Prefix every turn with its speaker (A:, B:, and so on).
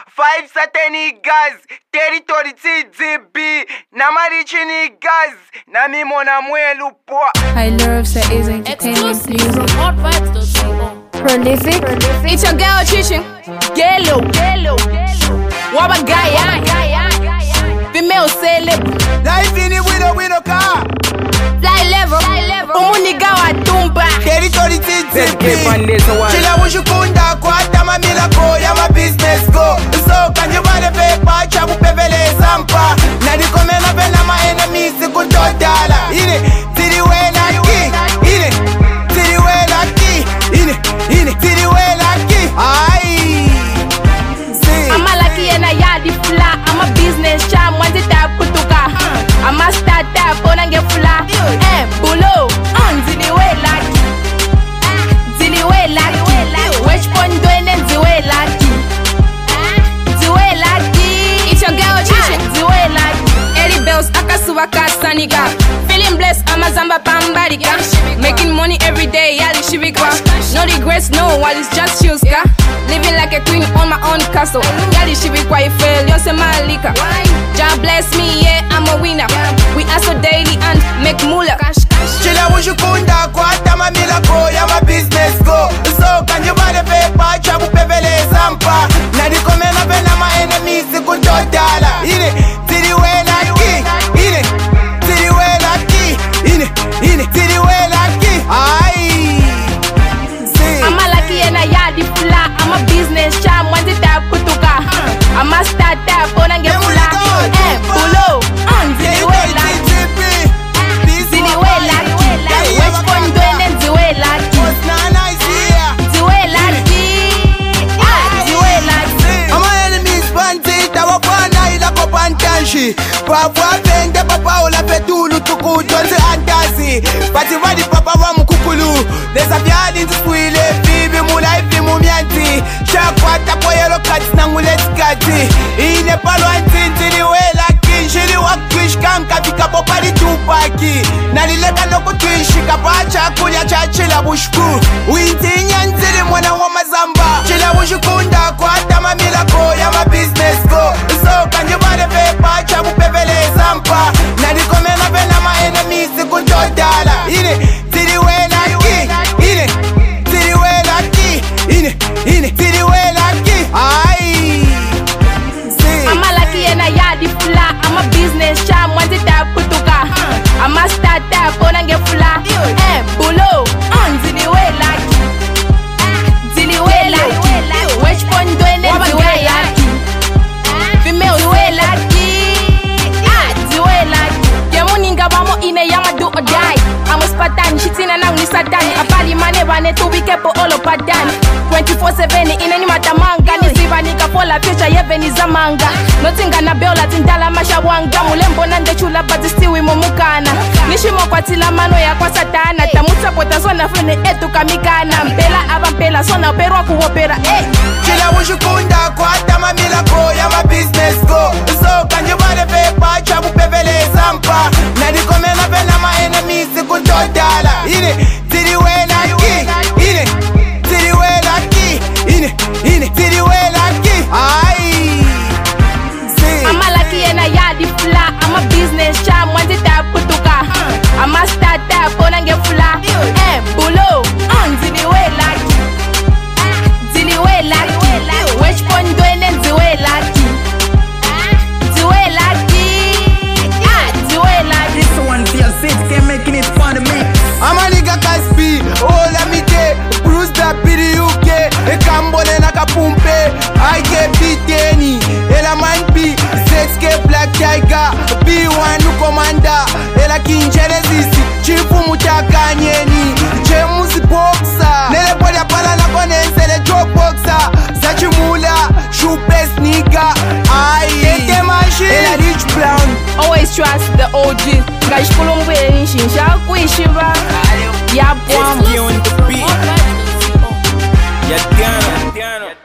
A: 5 certain niggas, territory TGB, Namarichi niggas, Nami Mona Mwelu po.
B: I love say is entertainment music. Prolific.
C: It's your girl Chishin. Gelo. Waba Gaya. Female celeb.
A: Life in it we no car.
C: Fly level. Umuniga wa tumba.
A: Territory TGB. Chila wushukunda kwa tama milako ya ma business go. So can you buy the paper? Chabu pevele sampa. Na di komena pena ma enemies kutodala. Ine tiri wena ki. Ine tiri wena ki. Ine tiri wena ki. Aye.
C: I'm a lucky and a yadi fla. I'm a business charm. Once it up kutuka. I'm a start up on and get fla. Bulo. Zili we lucky. Zili we lucky. Which one doing and ziwe lucky? Ziwe lucky. It's your girl Chishin. Ziwe lucky. Eddie Bells akasuwa kasaniga. Feeling blessed. I'm a zamba pambarika. Making money every day. Yali shibika. No regrets, no. While it's just shoes ka. Living like a queen on my own castle. Yali shibika ifel. Yose malika. God bless me, yeah, I'm a winner. We hustle daily and make moolah.
A: Chila wushukunda kwa tama milako ya ma business go. So can you buy the paper? Chabu pevele sampa. Na di komena pena ma enemies kutodala. Ine tiri wena ki. Ine tiri wena ki. Ine tiri wena ki. Aye.
C: I'm a lucky and a yadi fla. I'm a business charm. Once it up kutuka. I'm a start up on and get fla. Bulo. Zili we lucky. Zili we lucky. Which one doing and ziwe lucky? Ziwe lucky. Ziwe lucky.
A: I'm a enemies bandit. I walk one night like a pantanshi. Papa vende papa ola petulu tuku jonze antazi. Pati wadi papa wa mukukulu. Desa vyadi nziswile bibi mula ifi mumianti. Shakwata poyelo kati na nguleti kati. Ine palo antintili we lucky. Shili wakwish kanka vika popali tupaki. Nalileka noko twishika pacha kulia cha chila bushku. Uinti nyanzili mwana wa mazamba. Chila bushukunda kwa tama milako ya ma business go. So can you buy the paper? Chabu pevele sampa. Na di komena pena ma enemies kutodala. Ine tiri wena ki. Ine tiri wena ki. Ine tiri wena ki. Aye.
C: I'm a lucky and a yadi fla. I'm a business charm. Once it up kutuka. I'm a start up on and get fla. Bulo. Zili we lucky. Zili we lucky. Which one doing and ziwe lucky? Female ziwe lucky. Ziwe lucky. Yemuninga bamo ine yama do or die. I'm a Spartan. Shitina na unisatani. Apali mane wane tu wikepo olo padani. 24/7 ine ni matamanga. Niziva nikapola future yeve ni zamanga. Notinga na beola tindala mashawanga. Mulembo nande chula but still mumukana. Nishimo kwa tila mano ya kwa satana. Tamuta pota zona frene etu kamikana. Mpela avampela sona perwa kuopera.
A: Chila wushukunda kwa tama milako ya ma business go. So can you buy the paper? Chabu pevele sampa. Na di komena pena ma enemies kutodala. Ine tiri wena ki. Ine tiri wena ki. Ine tiri wena ki. Aye.
C: I'm a lucky and a yadi fla. I'm a business charm. Once it up kutuka. I'm a start up on and get fla. Bulo. Zili we lucky. Zili we lucky. Which one doing and ziwe lucky? Ziwe lucky. Ziwe lucky.
D: This one feels it, can't making it fun to me.
A: I'm a nigga Caspi, all of me day. Bruce da piri UK, e kambole na kapumpe. I get biteni, ela man B, 6K Black Tiger, B1 nu commander, ela King Genesis, chifu mutaka nyeni, James boxer, nele podia pala na konense le joke boxer, sachi mula, shoe best nigga, aye, eke machine, ela rich brown.
C: Always trust the OG. Guys, kulungwe inshinsha kuishiba. Ya bwam.
D: It's on the beat. Yeah, Ghana.